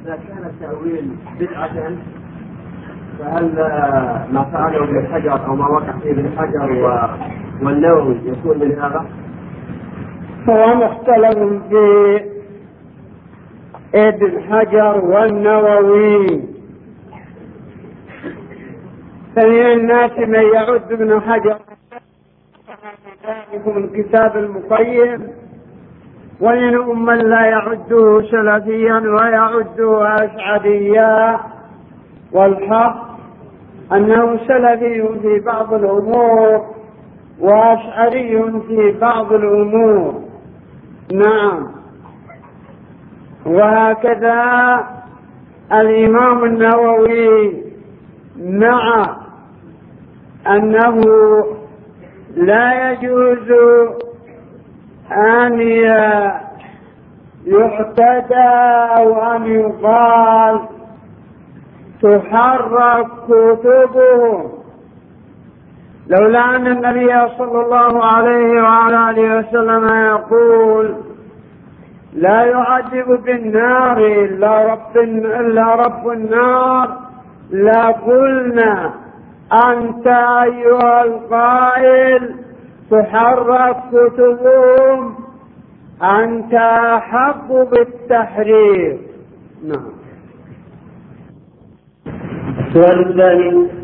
إذا كان التأويل بدعة فهل ما فعله ابن حجر أو ما وقع فيه ابن حجر والنووي يكون من هذا؟ هو مختلف في ابن حجر والنووي، فمن الناس من يعد ابن حجر من الكتاب المقيم، ومنهم من لا يعده سلفيا ويعده أشعريا، والحق أنه سلفي في بعض الأمور وأشعري في بعض الأمور. نعم. وهكذا الإمام النووي مع أنه لا يجوز أن يعتدى أو أن يقال تحرك كتبهم، لولا أن النبي صلى الله عليه وعلى آله وسلم يقول لا يعذب بالنار إلا رب النار، لا قلنا أنت أيها القائل تحرك كتبهم، أنت أحق بالتحرير. نعم. السؤال الثاني: